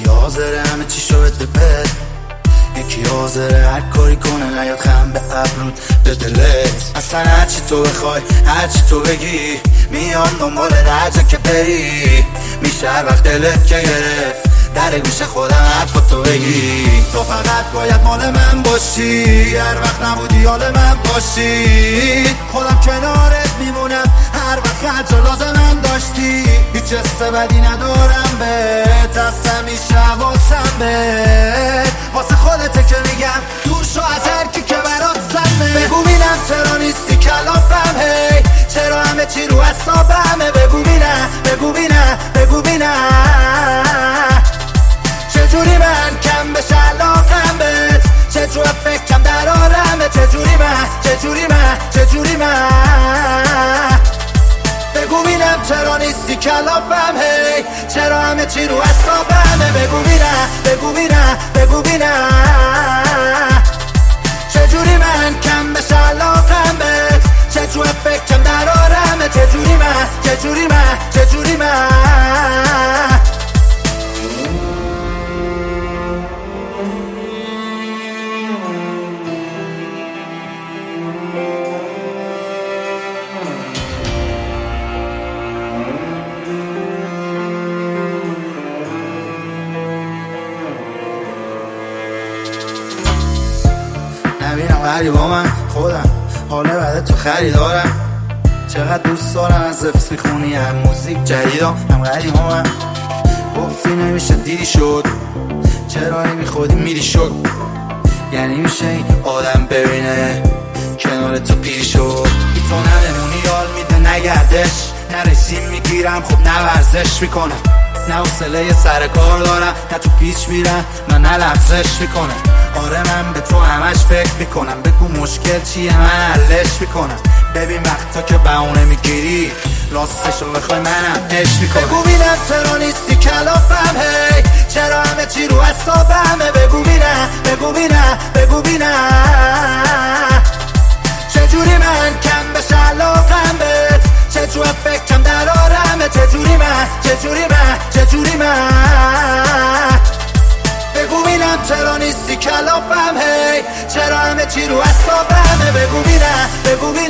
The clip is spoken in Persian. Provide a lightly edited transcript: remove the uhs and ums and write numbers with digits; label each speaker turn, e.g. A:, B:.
A: حاضره همه چی شو بده بد، یکی حاضره هر کاری کنه نیاد خم به ابرود به دلت. اصلا هرچی تو بخوای هرچی تو بگی میان دنبال درجه که بری، میشه هر وقت دلت که گرفت در گوش خودم حرفاتو بگی. تو فقط باید مال من باشی، هر وقت نبودی حال من باشی، خودم کنارت میمونم هر وقت هر جا لازمم داشتی. هیچ حس بدی ندارم بهت، از همیشه حواسم بهت، واسه خودته که میگم دور شو از هر کی که برات سمه. بگو بینم چرا نیستی کلافم، هی چرا همه چی رو حسابمه. بگو بینم بگو بینم بگو بینم چجوری من کم بشه علاقم بهت، چجور فکرم در آرمه. چجوری من بگو بینم چرا نیستی کلافم، هی چرا همه چی رو حسابمه. بگو بینم چجوری من کم بشه علاقم بهت، چجور فکرم در آرمه. چجوری من نبینم غریبا من خودم حاله بعد تو خریدارم، چقدر دوست دارم از حفظ میخونی هم موزیک جدیدم هم غریبا من. گفتی نمیشه دیدی شد، چرا نمیخودی میری شد، یعنی میشه این آدم ببینه کنار تو پیری شد. بی تو نمونی یال میده نگردش، نه رژیم میگیرم خب نه ورزش میکنم، نه حوصله سر کار دارم، نه تو پیچ میرم من نه لفظش میکنم. آره من به تو همش فکر میکنم، بگو مشکل چیه من حلش میکنم. ببین وقتا که بهونه میگیری راستشو بخوای منم عشق میکنم. بگو بینم چرا نیستی کلافم، هی چرا همه چی رو حسابمه. بگو بینم چجوری من کم بشه علاقم بهت، چجور فکرم در آرمه. چجوری من بگو بینم چرا نیستی کلافم، هی چرا همه چی رو حسابمه. بگو بینم